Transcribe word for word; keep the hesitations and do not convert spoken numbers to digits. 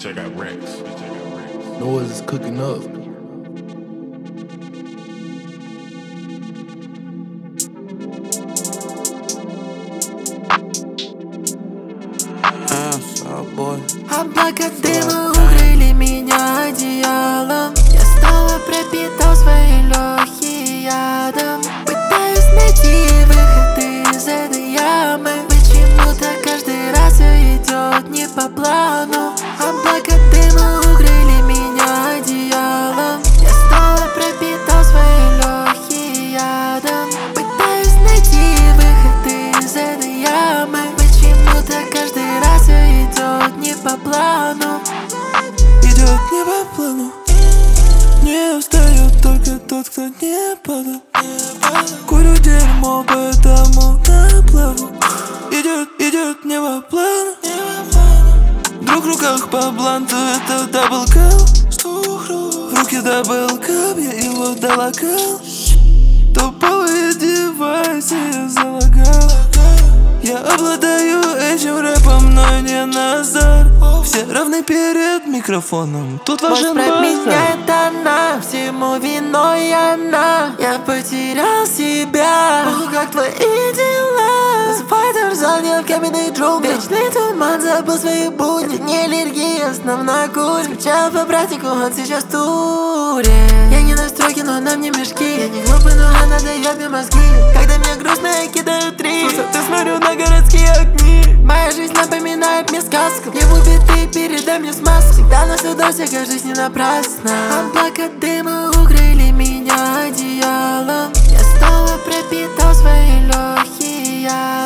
Bitch, I got Rex. Bitch, I got Rex. Noise is cooking up. Облака дыма укрыли меня одеялом. Я снова пропитал свои легкие ядом. Пытаюсь найти выход из этой ямы. Почему-то каждый раз все идет не по плану. Облака дыма укрыли меня одеялом. Я снова пропитал свои легкие ядом. Пытаюсь найти выход из этой ямы. Почему-то каждый раз все идет не по плану. Идет не по плану. Не устает только тот, кто не падал. Курю дерьмо, поэтому наплаву. Идет, идет не по плану. Вдруг в руках по бланту это даблкал. В руки даблкап, я его долокал. Топовые девайсы я залагал. Я обладаю этим рэпом, но не Назар. Все равны перед микрофоном. Тут важен базар. Меняет она, всему виной она. Я потерял себя. Ох, как твои дела? Засыпай, замерзал в каменной джунгли. Вечный туман, забыл свои будни. Это не аллергия, основной курс. Скучал по братику, он сейчас в туре. Я не на стройке, но на мне мешки. Я не глупый, но она дает мне мозги. Когда мне грустно, я кидаю три. Ты смотрю на городские огни. Моя жизнь напоминает мне сказку. Я убитый, передай мне смазку. Всегда на всю дождь, жизнь не напрасно. Облака дыма укрыли меня одеялом. Я снова пропитал свои легкие.